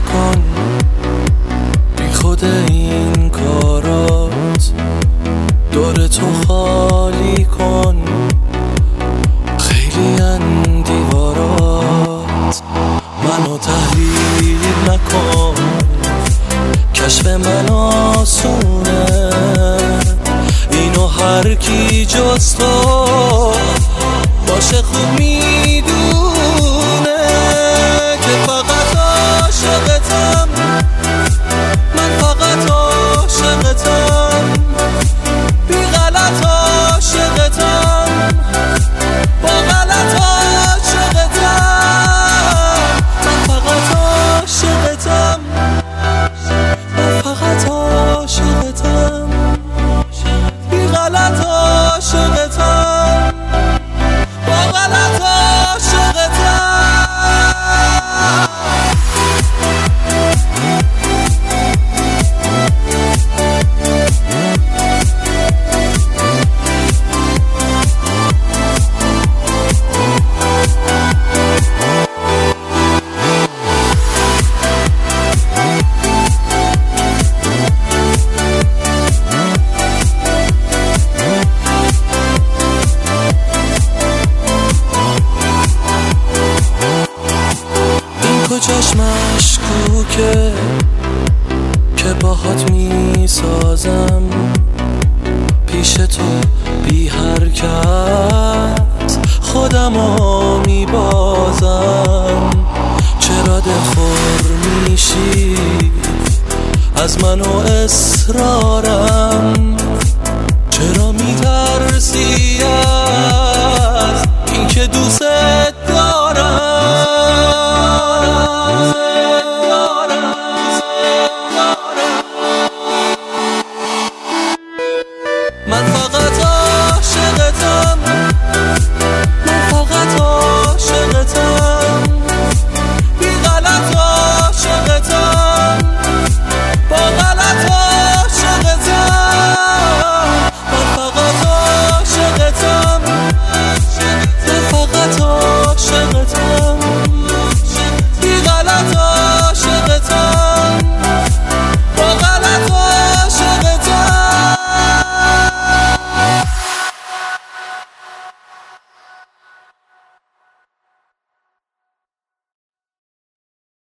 نکن، بی خود این کارات دور تو خالی کن. خیلی ان دیوارات منو تحلیل نکن، کشف من آسونه، اینو هر کی جز تو باشه خوب میدونه که فقط عاشقتم، من فقط عاشقتم، بی غلط عاشقتم، با غلط عاشقتم، من فقط عاشقتم، من فقط عاشقتم، بی غلط عاشقتم، با غلط عاشقتم. کجاش مشکوکه که باهات میسازم، پیش تو بی حرکت خودمو میبازم. چرا دلخور میشی از من و اصرارم، چرا میترسی از این که دوست